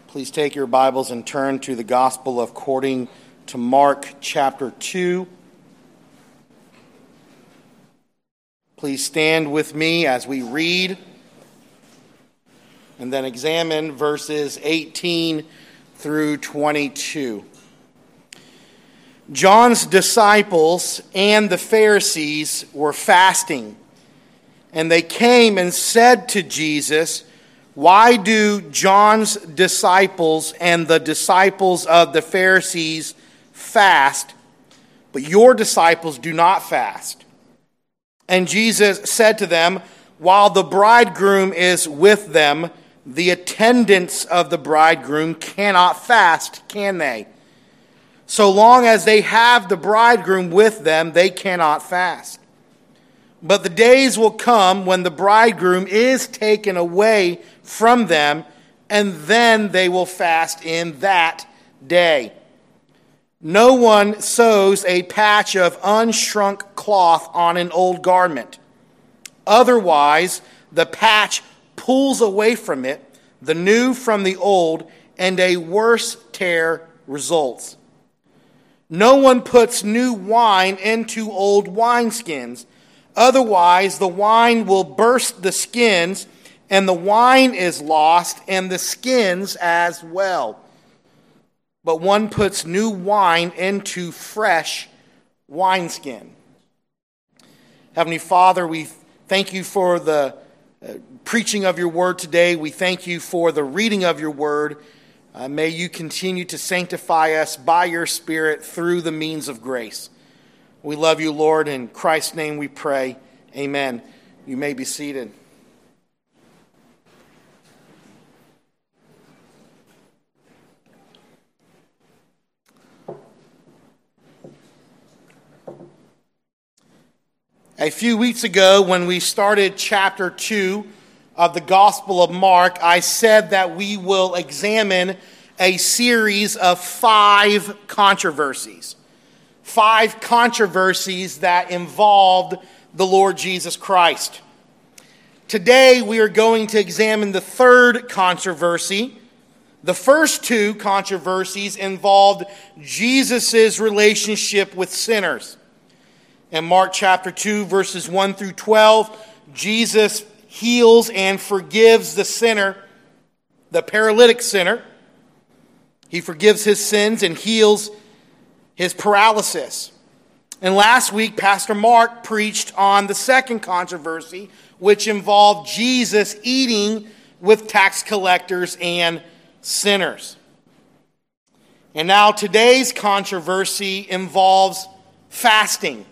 Please take your Bibles and turn to the Gospel according to Mark chapter 2. Please stand with me as we read and then examine verses 18 through 22. John's disciples and the Pharisees were fasting, and they came and said to Jesus, "Why do John's disciples and the disciples of the Pharisees fast, but your disciples do not fast?" And Jesus said to them, "While the bridegroom is with them, the attendants of the bridegroom cannot fast, can they? So long as they have the bridegroom with them, they cannot fast. But the days will come when the bridegroom is taken away from them, and then they will fast in that day. No one sews a patch of unshrunk cloth on an old garment. Otherwise, the patch pulls away from it, the new from the old, and a worse tear results. No one puts new wine into old wineskins. Otherwise, the wine will burst the skins, and the wine is lost, and the skins as well. But one puts new wine into fresh wineskin." Heavenly Father, we thank you for the preaching of your word today. We thank you for the reading of your word. May you continue to sanctify us by your Spirit through the means of grace. We love you, Lord. In Christ's name we pray. Amen. You may be seated. A few weeks ago, when we started chapter 2 of the Gospel of Mark, I said that we will examine a series of 5 controversies. 5 controversies that involved the Lord Jesus Christ. Today, we are going to examine the 3rd controversy. The first 2 controversies involved Jesus' relationship with sinners. In Mark chapter 2, verses 1 through 12, Jesus heals and forgives the sinner, the paralytic sinner. He forgives his sins and heals his paralysis. And last week, Pastor Mark preached on the second controversy, which involved Jesus eating with tax collectors and sinners. And now today's controversy involves fasting.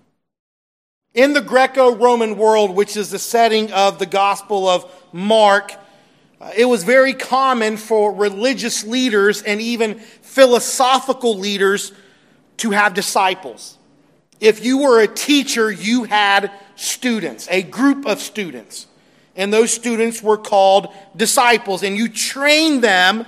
In the Greco-Roman world, which is the setting of the Gospel of Mark, it was very common for religious leaders and even philosophical leaders to have disciples. If you were a teacher, you had students, a group of students. And those students were called disciples. And you trained them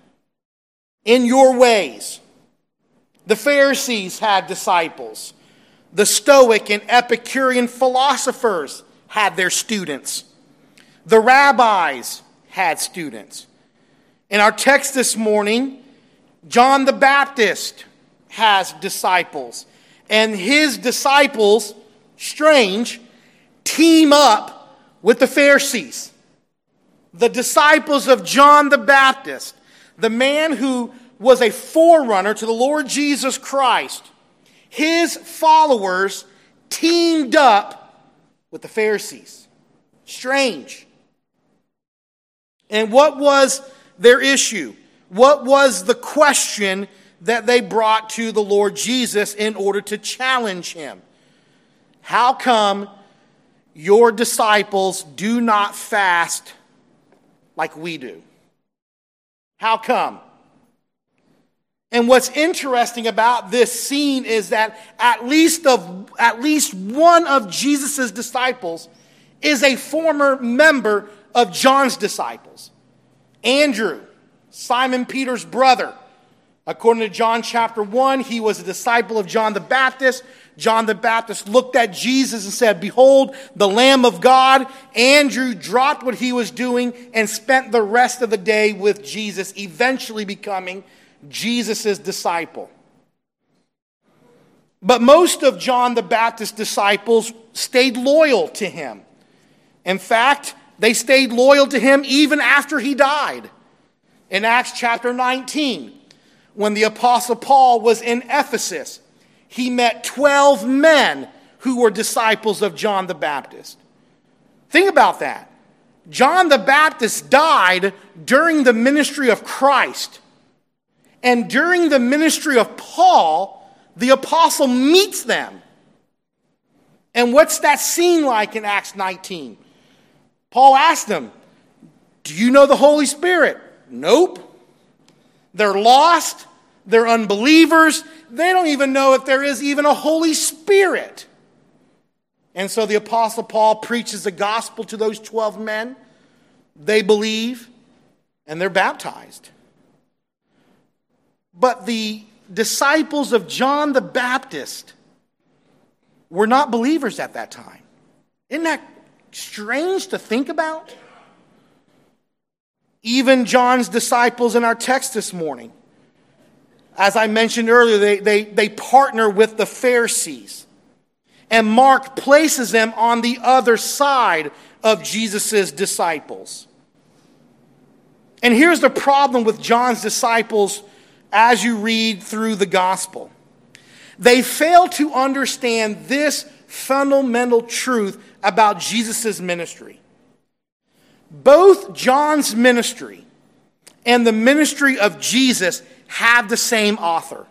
in your ways. The Pharisees had disciples. The Stoic and Epicurean philosophers had their students. The rabbis had students. In our text this morning, John the Baptist has disciples. And his disciples, strange, team up with the Pharisees. The disciples of John the Baptist, the man who was a forerunner to the Lord Jesus Christ, his followers teamed up with the Pharisees. Strange. And what was their issue? What was the question that they brought to the Lord Jesus in order to challenge him? How come your disciples do not fast like we do? How come? And what's interesting about this scene is that at least one of Jesus' disciples is a former member of John's disciples. Andrew, Simon Peter's brother. According to John chapter 1, he was a disciple of John the Baptist. John the Baptist looked at Jesus and said, "Behold, the Lamb of God." Andrew dropped what he was doing and spent the rest of the day with Jesus, eventually becoming Jesus' disciple. But most of John the Baptist's disciples stayed loyal to him. In fact, they stayed loyal to him even after he died. In Acts chapter 19, when the Apostle Paul was in Ephesus, he met 12 men who were disciples of John the Baptist. Think about that. John the Baptist died during the ministry of Christ. And during the ministry of Paul, the apostle meets them. And what's that scene like in Acts 19? Paul asked them, "Do you know the Holy Spirit?" Nope. They're lost. They're unbelievers. They don't even know if there is even a Holy Spirit. And so the Apostle Paul preaches the gospel to those 12 men. They believe, and they're baptized. But the disciples of John the Baptist were not believers at that time. Isn't that strange to think about? Even John's disciples in our text this morning, as I mentioned earlier, they partner with the Pharisees. And Mark places them on the other side of Jesus' disciples. And here's the problem with John's disciples as you read through the gospel. They fail to understand this fundamental truth about Jesus' ministry. Both John's ministry and the ministry of Jesus have the same author.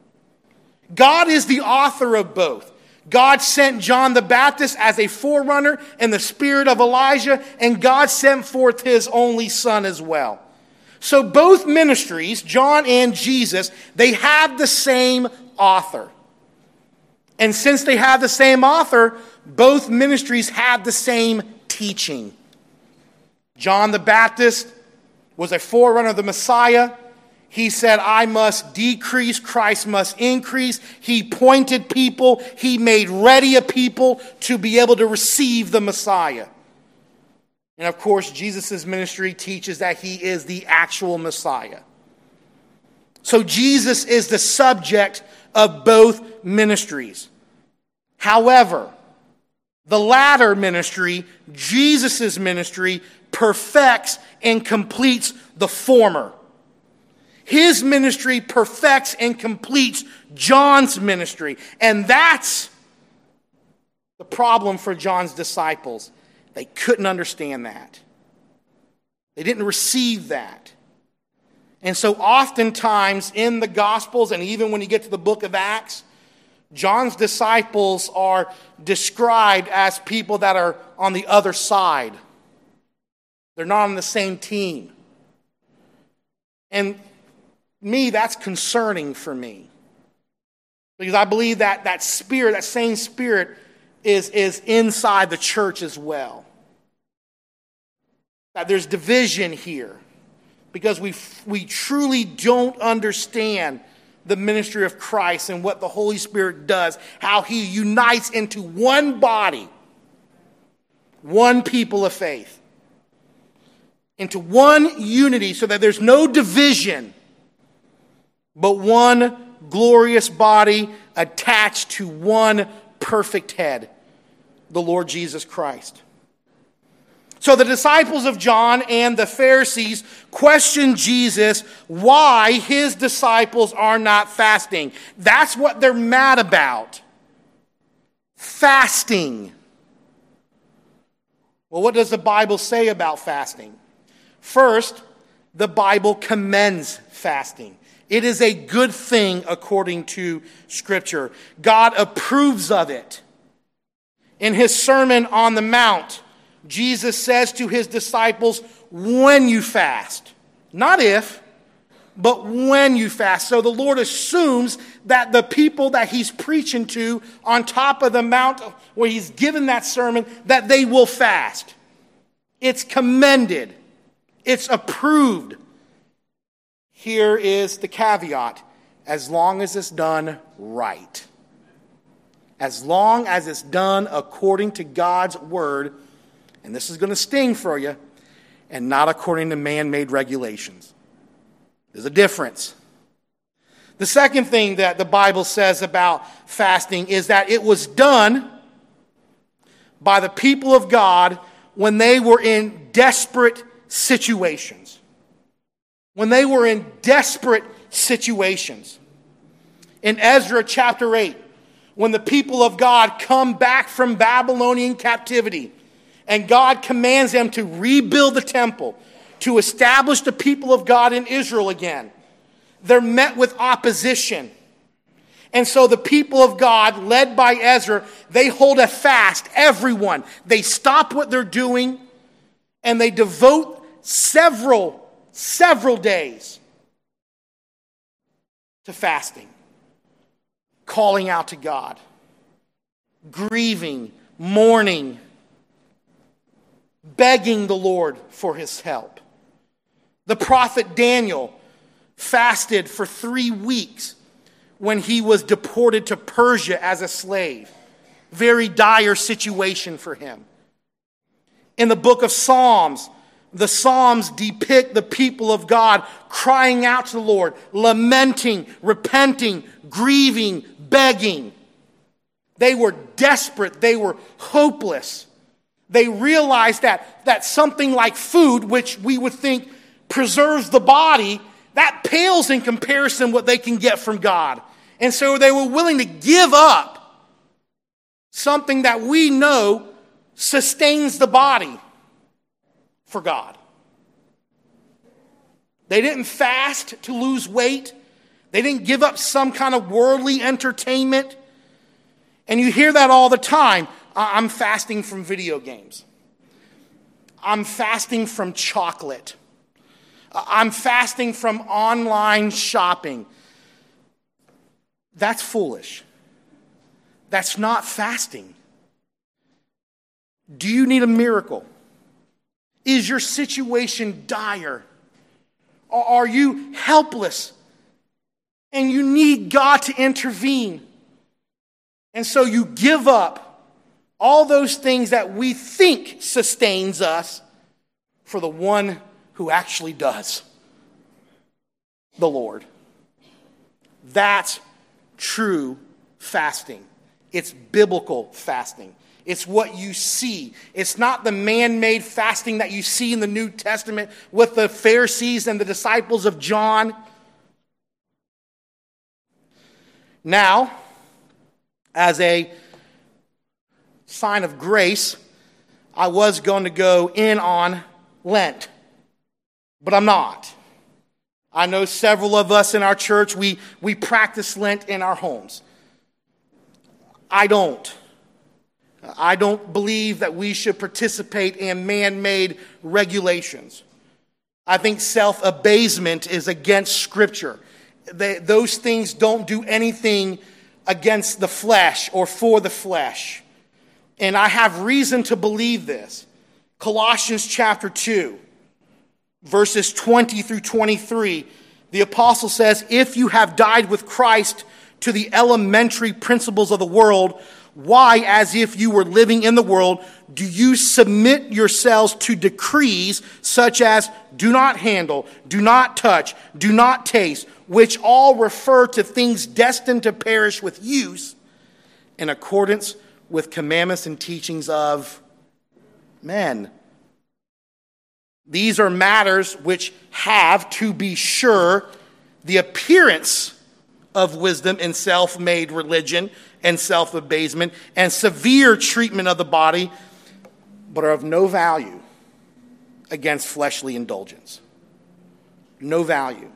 God is the author of both. God sent John the Baptist as a forerunner in the spirit of Elijah, and God sent forth his only son as well. So both ministries, John and Jesus, they have the same author. And since they have the same author, both ministries have the same teaching. John the Baptist was a forerunner of the Messiah. He said, "I must decrease, Christ must increase." He pointed people, he made ready a people to be able to receive the Messiah. And of course, Jesus' ministry teaches that he is the actual Messiah. So Jesus is the subject of both ministries. However, the latter ministry, Jesus' ministry, perfects and completes the former. His ministry perfects and completes John's ministry. And that's the problem for John's disciples. They couldn't understand that. They didn't receive that. And so oftentimes in the Gospels, and even when you get to the book of Acts, John's disciples are described as people that are on the other side. They're not on the same team. And me, that's concerning for me. Because I believe that that spirit, that same spirit, is inside the church as well. That there's division here. Because we truly don't understand the ministry of Christ and what the Holy Spirit does. How he unites into one body, one people of faith. Into one unity so that there's no division, but one glorious body attached to one perfect head, the Lord Jesus Christ. So the disciples of John and the Pharisees questioned Jesus why his disciples are not fasting. That's what they're mad about. Fasting. Well, what does the Bible say about fasting? First, the Bible commends fasting. It is a good thing according to Scripture. God approves of it. In his Sermon on the Mount, Jesus says to his disciples, when you fast. Not if, but when you fast. So the Lord assumes that the people that he's preaching to on top of the mount where he's given that sermon, that they will fast. It's commended. It's approved. Here is the caveat. As long as it's done right. as long as it's done according to God's word, and this is going to sting for you, and not according to man-made regulations. There's a difference. The second thing that the Bible says about fasting is that it was done by the people of God when they were in desperate situations. When they were in desperate situations. In Ezra chapter 8, when the people of God come back from Babylonian captivity, and God commands them to rebuild the temple, to establish the people of God in Israel again, they're met with opposition. And so the people of God, led by Ezra, they hold a fast, everyone. They stop what they're doing, and they devote several days to fasting, calling out to God, grieving, mourning, begging the Lord for his help. The prophet Daniel fasted for 3 weeks when he was deported to Persia as a slave. Very dire situation for him. In the book of Psalms, the Psalms depict the people of God crying out to the Lord, lamenting, repenting, grieving, begging. They were desperate. They were hopeless. They realized that something like food, which we would think preserves the body, that pales in comparison what they can get from God. And so they were willing to give up something that we know sustains the body for God. They didn't fast to lose weight. They didn't give up some kind of worldly entertainment. And you hear that all the time. I'm fasting from video games. I'm fasting from chocolate. I'm fasting from online shopping. That's foolish. That's not fasting. Do you need a miracle? Is your situation dire? Are you helpless? And you need God to intervene. And so you give up all those things that we think sustains us for the one who actually does, the Lord. That's true fasting. It's biblical fasting. It's what you see. It's not the man-made fasting that you see in the New Testament with the Pharisees and the disciples of John. Now, as a sign of grace, I was going to go in on Lent, but I'm not. I know several of us in our church, we practice Lent in our homes. I don't believe that we should participate in man-made regulations. I think self-abasement is against Scripture. Those things don't do anything against the flesh or for the flesh. And I have reason to believe this. Colossians chapter 2, verses 20 through 23, the apostle says, if you have died with Christ to the elementary principles of the world, why, as if you were living in the world, do you submit yourselves to decrees such as do not handle, do not touch, do not taste, which all refer to things destined to perish with use in accordance with commandments and teachings of men. These are matters which have, to be sure, the appearance of wisdom in self-made religion and self-abasement and severe treatment of the body, but are of no value against fleshly indulgence. No value.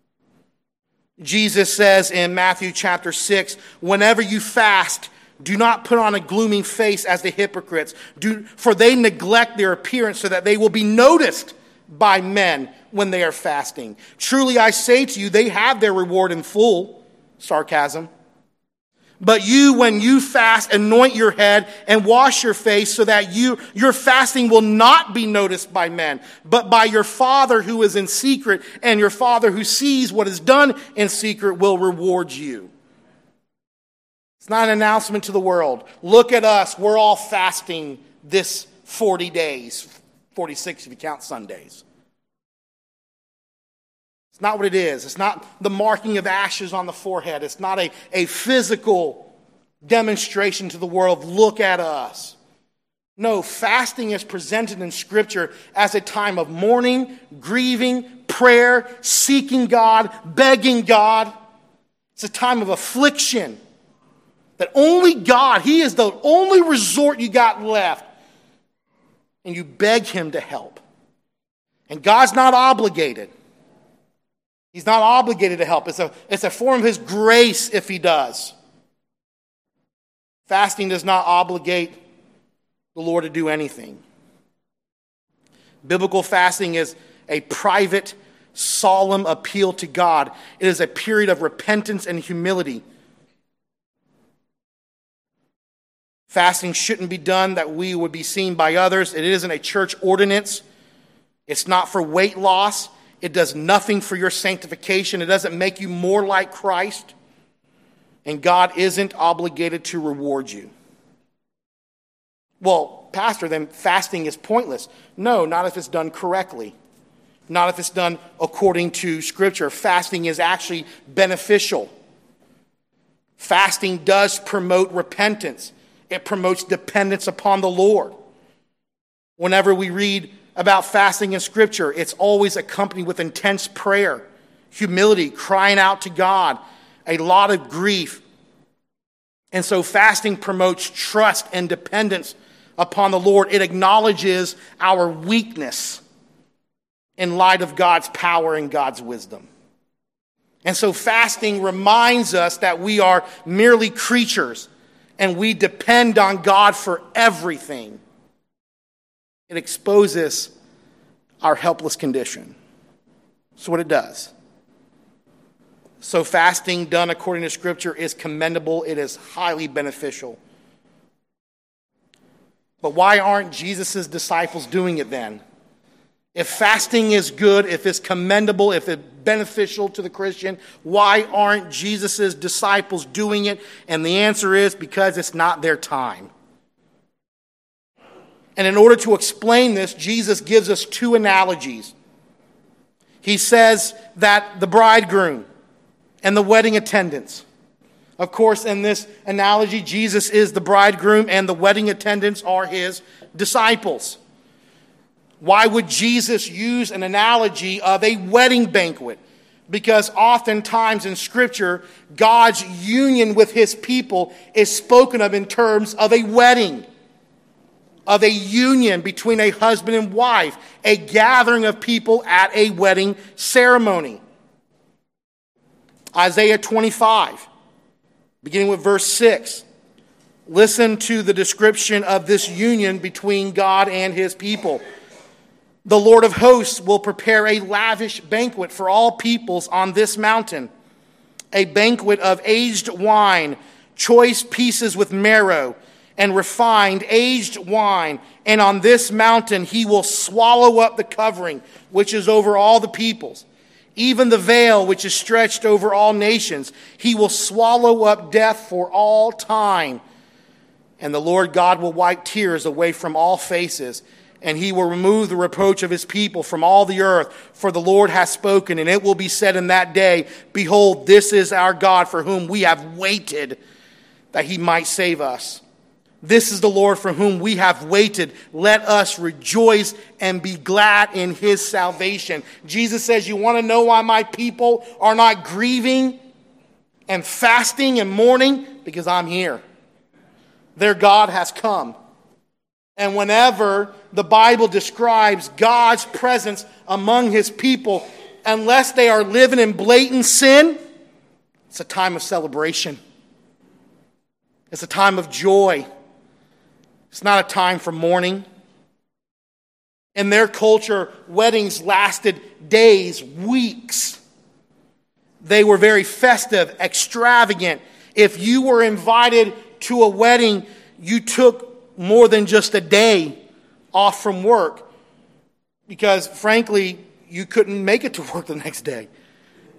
Jesus says in Matthew chapter 6, whenever you fast, do not put on a gloomy face as the hypocrites, for they neglect their appearance so that they will be noticed by men when they are fasting. Truly I say to you, they have their reward in full. Sarcasm. But you, when you fast, anoint your head and wash your face so that your fasting will not be noticed by men, but by your Father who is in secret, and your Father who sees what is done in secret will reward you. It's not an announcement to the world. Look at us. We're all fasting this 40 days. 46 if you count Sundays. It's not what it is. It's not the marking of ashes on the forehead. It's not a physical demonstration to the world. Look at us. No, fasting is presented in Scripture as a time of mourning, grieving, prayer, seeking God, begging God. It's a time of affliction. That only God, He is the only resort you got left. And you beg Him to help. And God's not obligated. He's not obligated to help. It's a form of His grace if He does. Fasting does not obligate the Lord to do anything. Biblical fasting is a private, solemn appeal to God. It is a period of repentance and humility. Fasting shouldn't be done that we would be seen by others. It isn't a church ordinance. It's not for weight loss. It does nothing for your sanctification. It doesn't make you more like Christ. And God isn't obligated to reward you. Well, Pastor, then fasting is pointless. No, not if it's done correctly. Not if it's done according to Scripture. Fasting is actually beneficial. Fasting does promote repentance. It promotes dependence upon the Lord. Whenever we read about fasting in Scripture, it's always accompanied with intense prayer, humility, crying out to God, a lot of grief. And so fasting promotes trust and dependence upon the Lord. It acknowledges our weakness in light of God's power and God's wisdom. And so fasting reminds us that we are merely creatures and we depend on God for everything. It exposes our helpless condition. That's what it does. So fasting done according to Scripture is commendable. It is highly beneficial. But why aren't Jesus' disciples doing it then? If fasting is good, if it's commendable, if it's beneficial to the Christian, why aren't Jesus' disciples doing it? And the answer is because it's not their time. And in order to explain this, Jesus gives us two analogies. He says that the bridegroom and the wedding attendants. Of course, in this analogy, Jesus is the bridegroom and the wedding attendants are His disciples. Why would Jesus use an analogy of a wedding banquet? Because oftentimes in Scripture, God's union with His people is spoken of in terms of a wedding, of a union between a husband and wife, a gathering of people at a wedding ceremony. Isaiah 25, beginning with verse 6. Listen to the description of this union between God and His people. The Lord of hosts will prepare a lavish banquet for all peoples on this mountain, a banquet of aged wine, choice pieces with marrow, and refined aged wine. And on this mountain He will swallow up the covering which is over all the peoples, even the veil which is stretched over all nations. He will swallow up death for all time. And the Lord God will wipe tears away from all faces, and He will remove the reproach of His people from all the earth. For the Lord has spoken, and it will be said in that day, behold, this is our God for whom we have waited, that He might save us. This is the Lord for whom we have waited. Let us rejoice and be glad in His salvation. Jesus says, you want to know why my people are not grieving and fasting and mourning? Because I'm here. Their God has come. And whenever the Bible describes God's presence among His people, unless they are living in blatant sin, it's a time of celebration. It's a time of joy. It's not a time for mourning. In their culture, weddings lasted days, weeks. They were very festive, extravagant. If you were invited to a wedding, you took more than just a day off from work because, frankly, you couldn't make it to work the next day.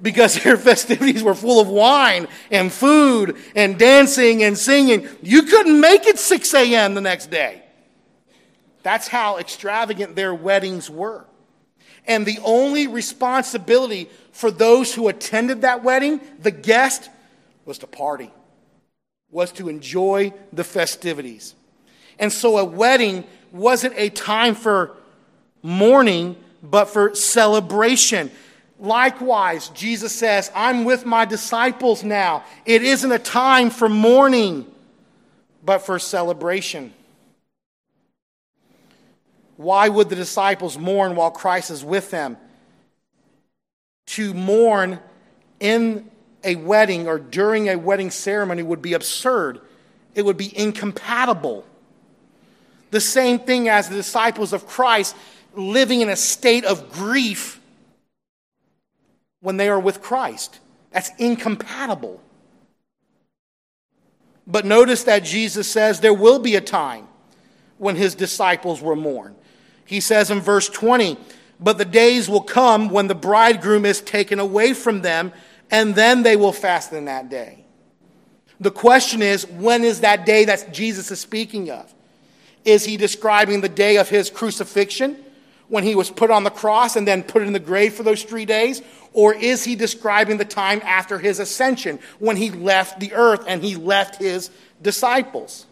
because their festivities were full of wine and food and dancing and singing. You couldn't make it 6 a.m. the next day. That's how extravagant their weddings were. And the only responsibility for those who attended that wedding, the guest, was to party, was to enjoy the festivities. And so a wedding wasn't a time for mourning, but for celebration. Likewise, Jesus says, I'm with my disciples now. It isn't a time for mourning, but for celebration. Why would the disciples mourn while Christ is with them? To mourn in a wedding or during a wedding ceremony would be absurd. It would be incompatible. The same thing as the disciples of Christ living in a state of grief when they are with Christ. That's incompatible. But notice that Jesus says there will be a time when his disciples will mourn. He says in verse 20, but the days will come when the bridegroom is taken away from them, and then they will fast in that day. The question is, when is that day that Jesus is speaking of? Is he describing the day of his crucifixion, when he was put on the cross and then put in the grave for those 3 days? Or is he describing the time after his ascension, when he left the earth and he left his disciples?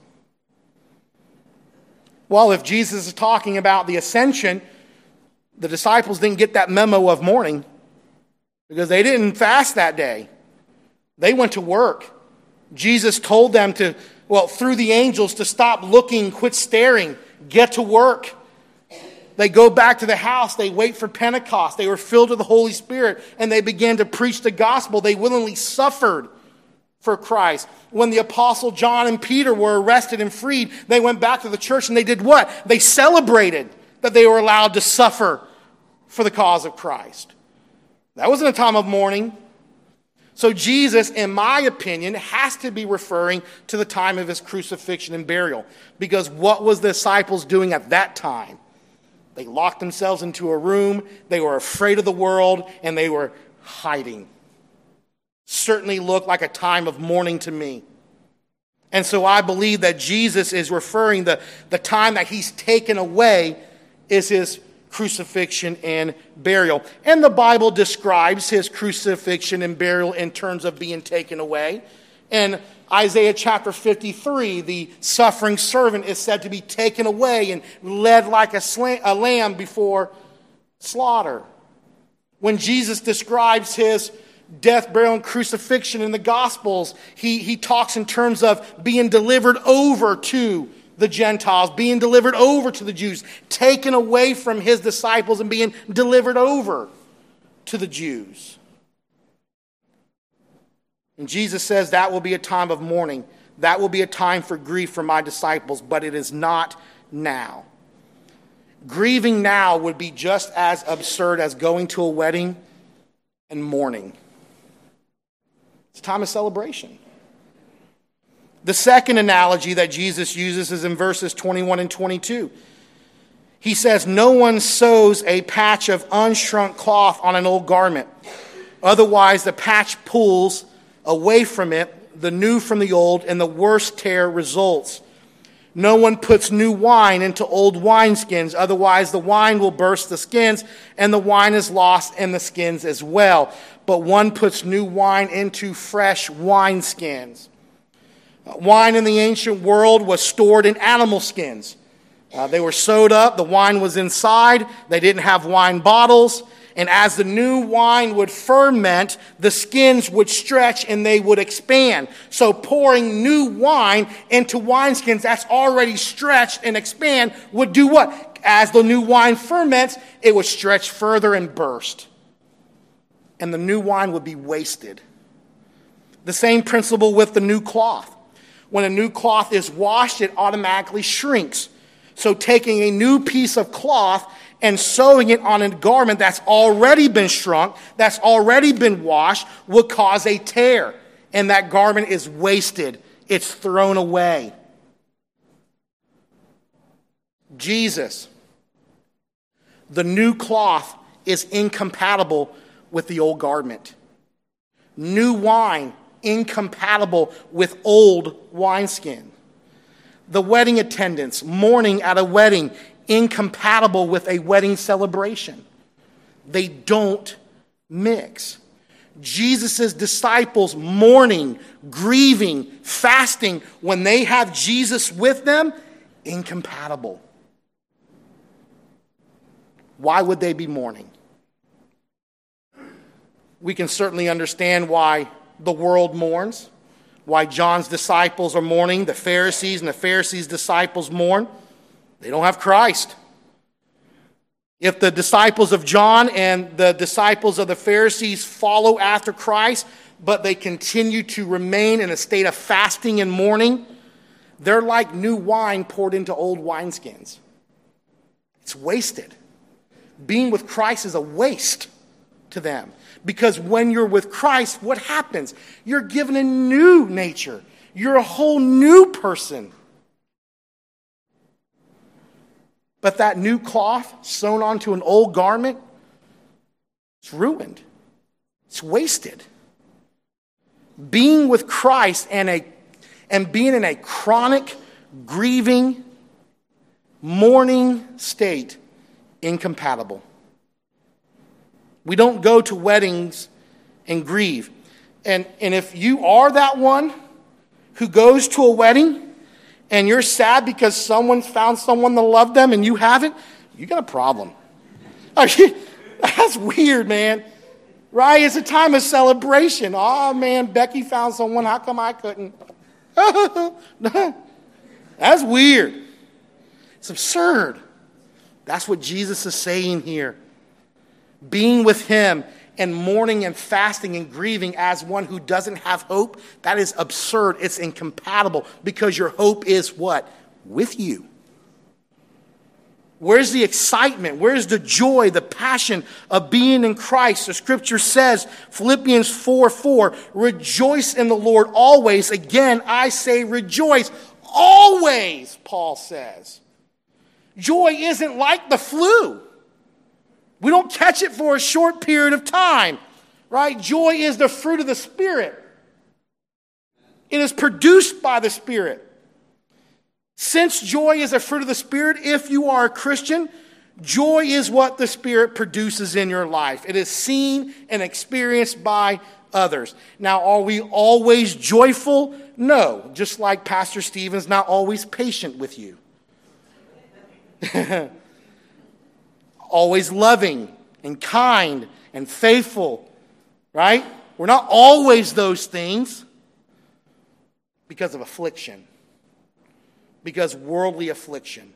Well, if Jesus is talking about the ascension, the disciples didn't get that memo of mourning because they didn't fast that day. They went to work. Jesus told them to, through the angels, to stop looking, quit staring, get to work. They go back to the house. They wait for Pentecost. They were filled with the Holy Spirit, and they began to preach the gospel. They willingly suffered for Christ. When the apostle John and Peter were arrested and freed, they went back to the church and they did what? They celebrated that they were allowed to suffer for the cause of Christ. That wasn't a time of mourning. So Jesus, in my opinion, has to be referring to the time of his crucifixion and burial. Because what was the disciples doing at that time? They locked themselves into a room, they were afraid of the world, and they were hiding. Certainly looked like a time of mourning to me. And so I believe that Jesus is referring the time that he's taken away is his crucifixion and burial. And the Bible describes his crucifixion and burial in terms of being taken away. In Isaiah chapter 53, the suffering servant is said to be taken away and led like a lamb before slaughter. When Jesus describes his death, burial, and crucifixion in the Gospels, he talks in terms of being delivered over to the Gentiles, being delivered over to the Jews, taken away from his disciples and being delivered over to the Jews. And Jesus says that will be a time of mourning. That will be a time for grief for my disciples, but it is not now. Grieving now would be just as absurd as going to a wedding and mourning. It's a time of celebration. The second analogy that Jesus uses is in verses 21 and 22. He says, no one sews a patch of unshrunk cloth on an old garment. Otherwise, the patch pulls away from it the new from the old, and the worst tear results. No one puts new wine into old wineskins, otherwise the wine will burst the skins, and the wine is lost in the skins as well. But one puts new wine into fresh wineskins. Wine in the ancient world was stored in animal skins. They were sewed up, the wine was inside, they didn't have wine bottles, and as the new wine would ferment, the skins would stretch and they would expand. So pouring new wine into wineskins that's already stretched and expand would do what? As the new wine ferments, it would stretch further and burst. And the new wine would be wasted. The same principle with the new cloth. When a new cloth is washed, it automatically shrinks. So taking a new piece of cloth and sewing it on a garment that's already been shrunk, that's already been washed, will cause a tear. And that garment is wasted. It's thrown away. Jesus, the new cloth, is incompatible with the old garment. New wine, incompatible with old wineskin. The wedding attendants, mourning at a wedding, incompatible with a wedding celebration. They don't mix. Jesus' disciples mourning, grieving, fasting, when they have Jesus with them, incompatible. Why would they be mourning? We can certainly understand why the world mourns, why John's disciples are mourning, the Pharisees and the Pharisees' disciples mourn. They don't have Christ. If the disciples of John and the disciples of the Pharisees follow after Christ, but they continue to remain in a state of fasting and mourning, they're like new wine poured into old wineskins. It's wasted. Being with Christ is a waste to them. Because when you're with Christ, what happens? You're given a new nature. You're a whole new person. But that new cloth sewn onto an old garment, it's ruined. It's wasted. Being with Christ and being in a chronic, grieving, mourning state, incompatible. We don't go to weddings and grieve. And if you are that one who goes to a wedding and you're sad because someone found someone to love them and you haven't, you got a problem. That's weird, man. Right? It's a time of celebration. Oh, man, Becky found someone. How come I couldn't? That's weird. It's absurd. That's what Jesus is saying here. Being with him and mourning and fasting and grieving as one who doesn't have hope, that is absurd. It's incompatible because your hope is what? With you. Where's the excitement? Where's the joy, the passion of being in Christ? The scripture says, Philippians 4:4, rejoice in the Lord always. Again, I say rejoice. Always, Paul says. Joy isn't like the flu. We don't catch it for a short period of time, right? Joy is the fruit of the Spirit. It is produced by the Spirit. Since joy is a fruit of the Spirit, if you are a Christian, joy is what the Spirit produces in your life. It is seen and experienced by others. Now, are we always joyful? No. Just like Pastor Stephen's not always patient with you. Always loving and kind and faithful, right? We're not always those things because of affliction, because worldly affliction.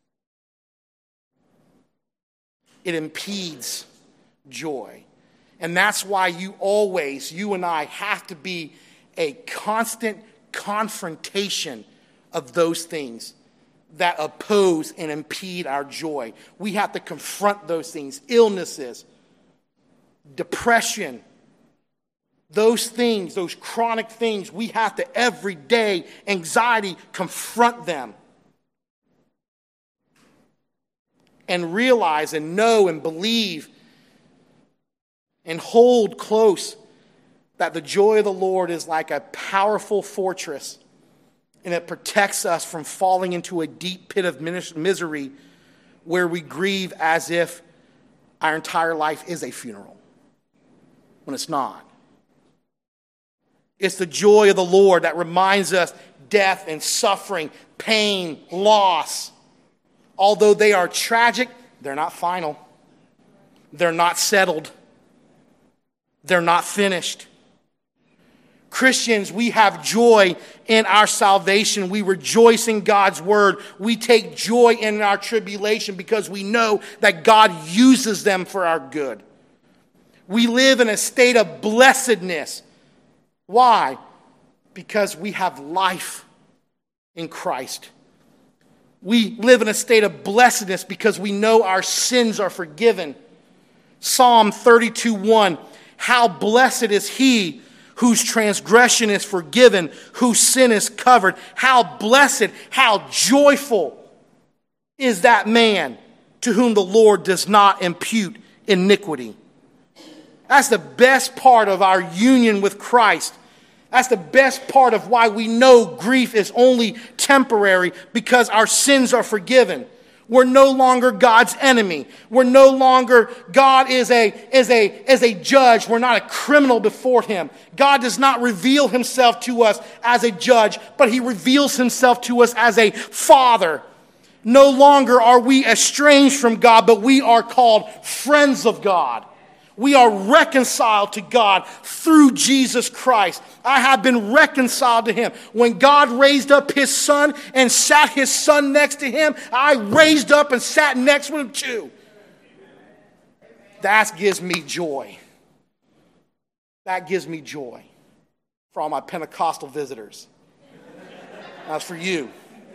It impedes joy. And that's why you and I have to be a constant confrontation of those things that oppose and impede our joy. We have to confront those things. Illnesses, depression, those things, those chronic things, we have to every day, anxiety, confront them. And realize and know and believe and hold close that the joy of the Lord is like a powerful fortress, and it protects us from falling into a deep pit of misery where we grieve as if our entire life is a funeral, when it's not. It's the joy of the Lord that reminds us death and suffering, pain, loss. Although they are tragic, they're not final. They're not settled. They're not finished. Christians, we have joy in our salvation. We rejoice in God's word. We take joy in our tribulation because we know that God uses them for our good. We live in a state of blessedness. Why? Because we have life in Christ. We live in a state of blessedness because we know our sins are forgiven. Psalm 32:1, how blessed is he whose transgression is forgiven, whose sin is covered. How blessed, how joyful is that man to whom the Lord does not impute iniquity. That's the best part of our union with Christ. That's the best part of why we know grief is only temporary, because our sins are forgiven. We're no longer God's enemy. We're no longer, God is a judge. We're not a criminal before him. God does not reveal himself to us as a judge, but he reveals himself to us as a father. No longer are we estranged from God, but we are called friends of God. We are reconciled to God through Jesus Christ. I have been reconciled to him. When God raised up his son and sat his son next to him, I raised up and sat next to him too. That gives me joy. That gives me joy for all my Pentecostal visitors. That's for you.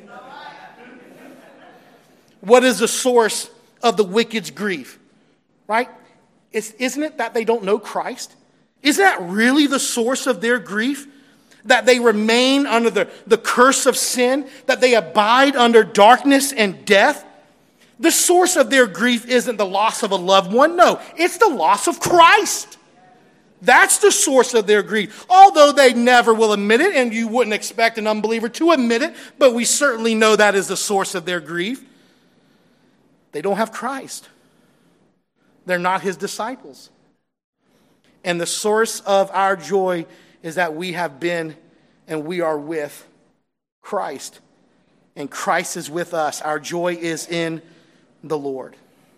What is the source of the wicked's grief? Right? Isn't it that they don't know Christ? Isn't that really the source of their grief? That they remain under the curse of sin? That they abide under darkness and death? The source of their grief isn't the loss of a loved one. No, it's the loss of Christ. That's the source of their grief. Although they never will admit it, and you wouldn't expect an unbeliever to admit it, but we certainly know that is the source of their grief. They don't have Christ. They're not his disciples. And the source of our joy is that we have been and we are with Christ. And Christ is with us. Our joy is in the Lord.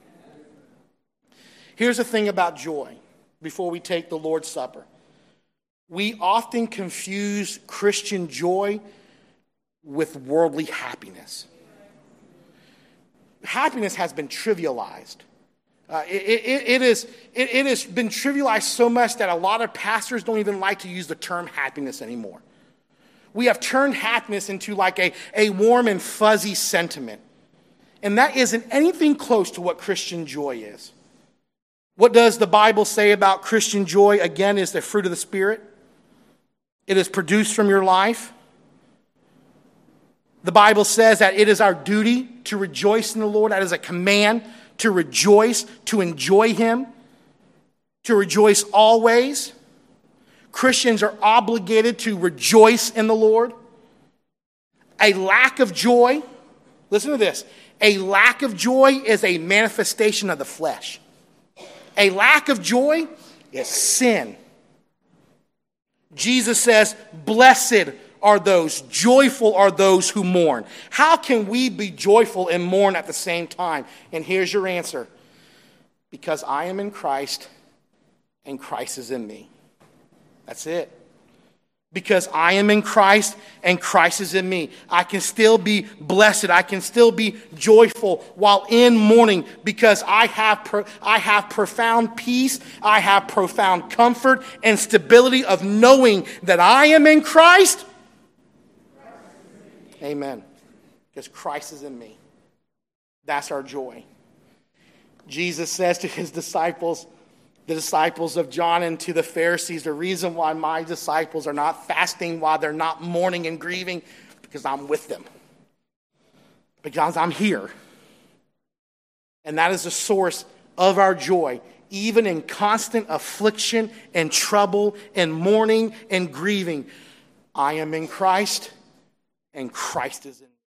Here's the thing about joy before we take the Lord's Supper. We often confuse Christian joy with worldly happiness. Happiness has been trivialized. It has been trivialized so much that a lot of pastors don't even like to use the term happiness anymore. We have turned happiness into like a warm and fuzzy sentiment. And that isn't anything close to what Christian joy is. What does the Bible say about Christian joy? Again, is the fruit of the Spirit. It is produced from your life. The Bible says that it is our duty to rejoice in the Lord. That is a command to rejoice, to enjoy him, to rejoice always. Christians are obligated to rejoice in the Lord. A lack of joy, listen to this, a lack of joy is a manifestation of the flesh. A lack of joy is sin. Jesus says, blessed are those, joyful are those who mourn. How can we be joyful and mourn at the same time? And here's your answer. Because I am in Christ and Christ is in me. That's it. Because I am in Christ and Christ is in me. I can still be blessed. I can still be joyful while in mourning because I have profound peace. I have profound comfort and stability of knowing that I am in Christ. Amen. Because Christ is in me. That's our joy. Jesus says to his disciples, the disciples of John, and to the Pharisees, the reason why my disciples are not fasting, why they're not mourning and grieving, because I'm with them. Because I'm here. And that is the source of our joy, even in constant affliction and trouble and mourning and grieving. I am in Christ, and Christ is in me.